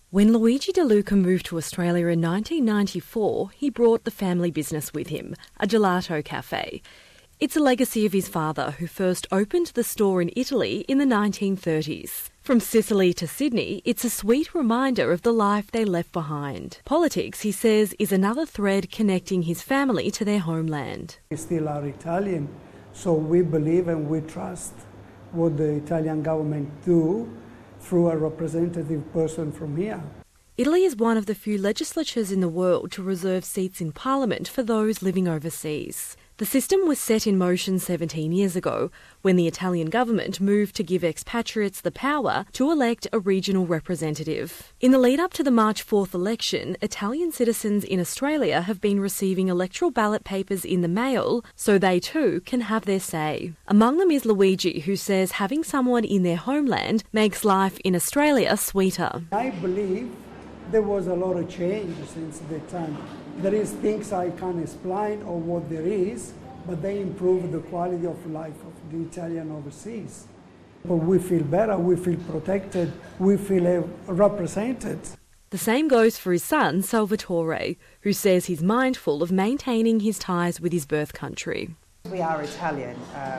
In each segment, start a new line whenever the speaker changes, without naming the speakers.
When Luigi De Luca moved to Australia in 1994, he brought the family business with him, a gelato cafe. It's a legacy of his father, who first opened the store in Italy in the 1930s. From Sicily to Sydney, it's a sweet reminder of the life they left behind. Politics, he says, is another thread connecting his family to their homeland.
We still are Italian, so we believe and we trust what the Italian government do through a representative person from here.
Italy is one of the few legislatures in the world to reserve seats in Parliament for those living overseas. The system was set in motion 17 years ago when the Italian government moved to give expatriates the power to elect a regional representative. In the lead up to the March 4th election, Italian citizens in Australia have been receiving electoral ballot papers in the mail so they too can have their say. Among them is Luigi, who says having someone in their homeland makes life in Australia sweeter.
I believe there was a lot of change since that time. There is things I can't explain or what there is, but they improve the quality of life of the Italian overseas. But we feel better, we feel protected, we feel represented.
The same goes for his son, Salvatore, who says he's mindful of maintaining his ties with his birth country.
We are Italian.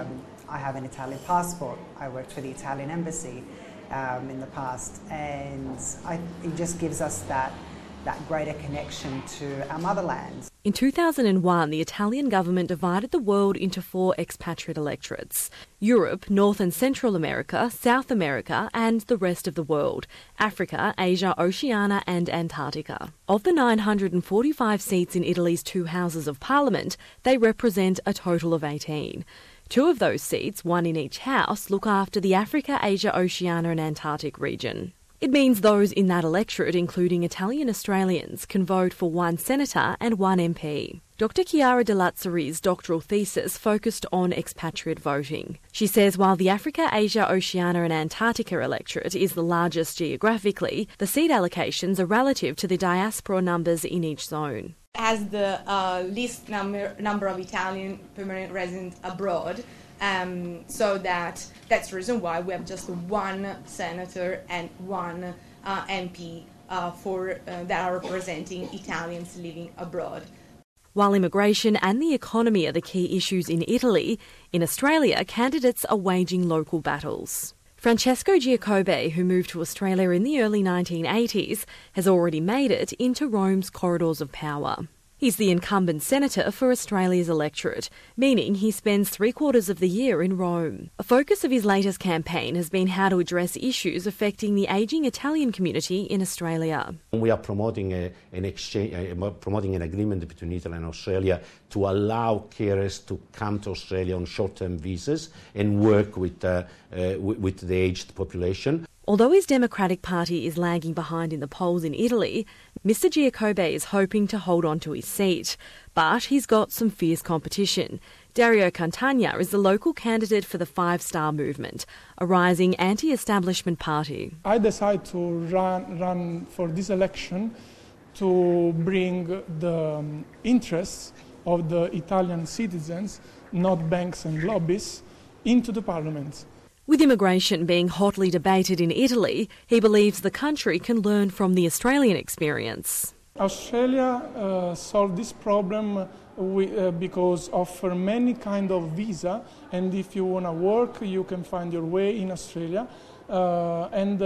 I have an Italian passport. I worked for the Italian embassy in the past, and it just gives us that greater connection to our motherland.
In 2001, the Italian government divided the world into 4 expatriate electorates: Europe, North and Central America, South America and the rest of the world, Africa, Asia, Oceania and Antarctica. Of the 945 seats in Italy's 2 houses of parliament, they represent a total of 18. 2 of those seats, one in each house, look after the Africa, Asia, Oceania and Antarctic region. It means those in that electorate, including Italian Australians, can vote for 1 senator and 1 MP. Dr Chiara De Lazzari's doctoral thesis focused on expatriate voting. She says while the Africa, Asia, Oceania and Antarctica electorate is the largest geographically, the seat allocations are relative to the diaspora numbers in each zone.
Has the least number of Italian permanent residents abroad, so that's the reason why we have just 1 senator and 1 MP that are representing Italians living abroad.
While immigration and the economy are the key issues in Italy, in Australia candidates are waging local battles. Francesco Giacobbe, who moved to Australia in the early 1980s, has already made it into Rome's corridors of power. He's the incumbent senator for Australia's electorate, meaning he spends 3/4 of the year in Rome. A focus of his latest campaign has been how to address issues affecting the ageing Italian community in Australia.
We are promoting promoting an agreement between Italy and Australia to allow carers to come to Australia on short-term visas and work with the aged population.
Although his Democratic Party is lagging behind in the polls in Italy, Mr Giacobbe is hoping to hold on to his seat. But he's got some fierce competition. Dario Cantagna is the local candidate for the Five Star Movement, a rising anti-establishment party.
I decided to run for this election to bring the interests of the Italian citizens, not banks and lobbies, into the parliament.
With immigration being hotly debated in Italy, he believes the country can learn from the Australian experience.
Australia solved this problem because offer many kind of visa, and if you want to work, you can find your way in Australia, and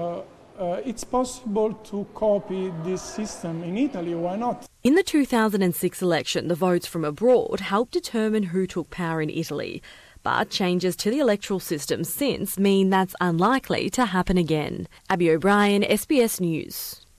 it's possible to copy this system in Italy. Why not?
In the 2006 election, the votes from abroad helped determine who took power in Italy. But changes to the electoral system since mean that's unlikely to happen again. Abby O'Brien, SBS News.